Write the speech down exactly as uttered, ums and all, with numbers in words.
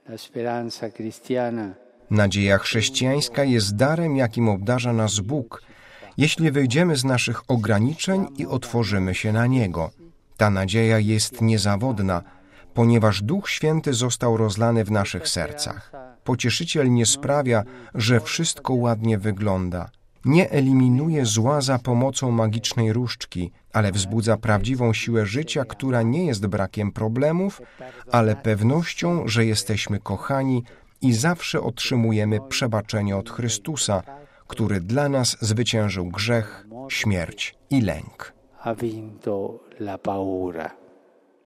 Nadzieja chrześcijańska jest darem, jakim obdarza nas Bóg, jeśli wyjdziemy z naszych ograniczeń i otworzymy się na Niego. Ta nadzieja jest niezawodna, ponieważ Duch Święty został rozlany w naszych sercach. Pocieszyciel nie sprawia, że wszystko ładnie wygląda. Nie eliminuje zła za pomocą magicznej różdżki, ale wzbudza prawdziwą siłę życia, która nie jest brakiem problemów, ale pewnością, że jesteśmy kochani i zawsze otrzymujemy przebaczenie od Chrystusa, który dla nas zwyciężył grzech, śmierć i lęk. Ha vinto la paura.